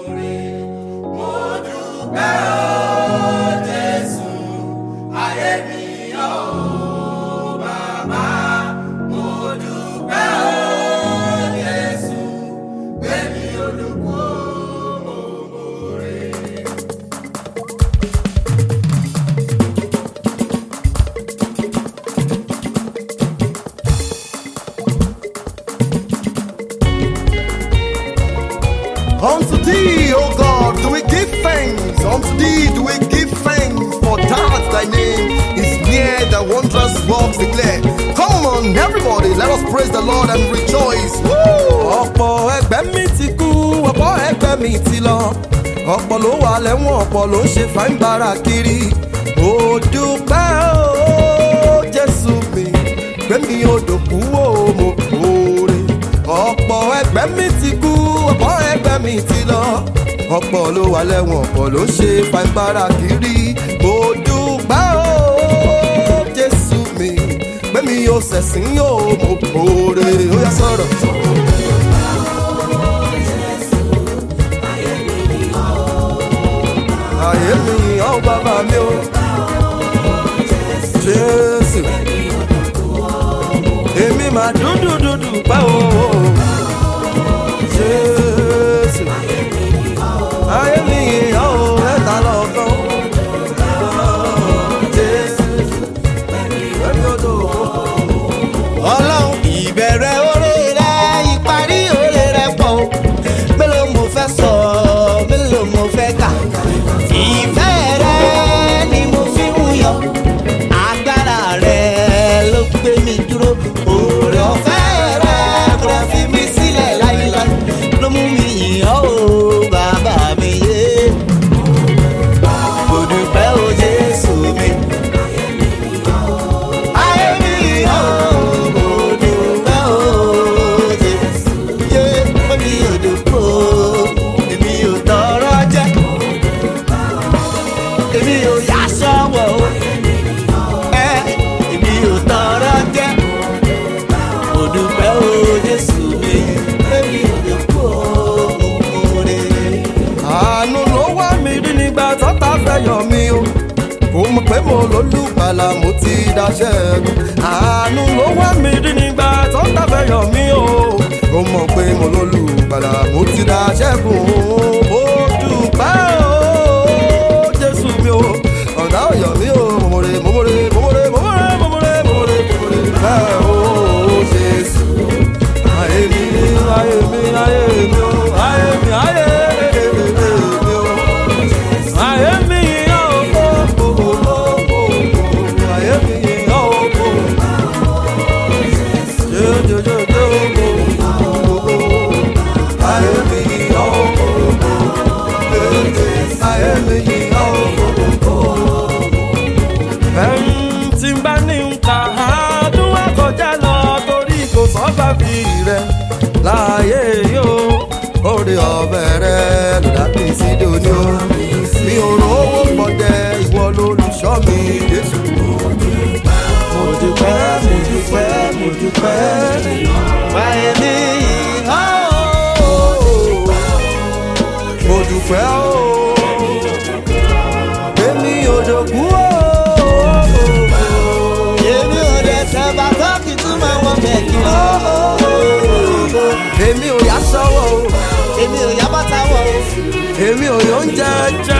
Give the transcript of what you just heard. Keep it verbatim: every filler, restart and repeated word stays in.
Unto thee, O God, do we give thanks. Unto thee do we give thanks. For that thy name is near, the wondrous works declare. Come on, everybody, let us praise the Lord and rejoice. Ọ̀pọ̀ ẹgbẹ́ mi ti kú, ọ̀pọ̀ ẹgbẹ́ mi ti lọ. Ọ̀pọ̀ ló wà lẹ́wọ̀n, ọ̀pọ̀ ló ṣe fàǹbàrà kiri. Ó dúpẹ́ o, Jésù mi, gbé mi odòkú o, mo kórè. Ọ̀pọ̀ ẹgbẹ́ mi ti kú, ọ̀pọ̀ ẹgbẹ́ mi ti lọ. Ọ̀pọ̀ ló wà lẹ́wọ̀n, ọ̀pọ̀ ló ṣe fàǹbàrà kiri. Ó dúpẹ́ o, Jésù mi, gbé mi ó ṣẹ̀sín o, mo kórè. Ó yá sọ̀rọ̀. Ayé mi ọ̀ bàbá mi o, Jésù. Èmi máa dúdú dúdú pẹ́ o, Jésù. Ayé mi ọ̀ ẹ̀ta lọ́kàn, Jésù. Ẹ̀mí odò. Ọlọ́run ìbẹ̀rẹ̀ oore rẹ̀, ìparí oore rẹ̀ pọ̀. Mélòó mo fẹ́ sọ, mélòó mo fẹ́ kà. Ìfẹ́ rẹ̀ ni mo fi ń yọ. Agbára rẹ̀ ló gbé mi dúró. Oore ọ̀fẹ́ rẹ̀ kò fi mí sílẹ̀ láíláí. Ló mú mi yìn ọ́ o, bàbá mi yé. Mo dúpẹ́ o, Jésù mi. Ayé mi yìn ọ́ o, mo dúpẹ́ o, Jésù. Yé, mo ní òdòdó, èmi ò tọrọ jẹ. Èmi ò yá sọ́wọ́ o, ẹ èmi ò tọrọ jẹ. Mo dúpẹ́ o, Jésù mi, èmi ò lè kú o, rè. Àánú ló wá mi rí nígbà tọ́ta fẹ́ yọ mí o. Kò mọ̀ pé mo lólùgbàlà, mo ti dáṣẹ́gun. Àánú ló wá mi rí nígbà tọ́ta fẹ́ yọ mí o. Kò mọ̀ pé mo lólùgbàlà, mo ti dáṣẹ́gun. Mo dúpẹ́ o, Jésù mi o. Ọ̀dà ọ̀yọ́ mi o, mòmòrè mòmòrè mòmòrè mòmòrè mòmòrè mòmòrè mòmòrè bẹ́ẹ̀ o, Jésù. Ayé mi, ayé mi, ayé mi o, ayé mi, ayé mi o. Ayé mi yọ̀ o, o, o, o, o, ayé mi yọ̀ o. Jo, jo, jo, jo, o, o, o, ayé mi yọ̀ o. Ayé mi yọ̀ o. Ẹ̀m tí ń bá ní nǹkan àádúrà kọjá lọ torí kò sọ́gbà fi rẹ̀ láàyè yóò. Orí ọbẹ̀ rẹ̀ ló dàbí sídò ní o. Mi ò rówó pọ̀jẹ́, ìwọ lolùṣọ́ mi, Jésù. Mo dúpẹ́, mo dúpẹ́, mo dúpẹ́. Ayé mi yìn ọ́ o. Mo dúpẹ́ o. Èmi ò dòkú o. Èmi ò lè tẹ́ bàbá kí tún máa wọ́n bẹ̀ kí lọ. Èmi ò yá sọ́wọ́ o. Èmi ò yá bàtà wọ̀ o. Èmi ò yóò ń jẹ́ jẹ́.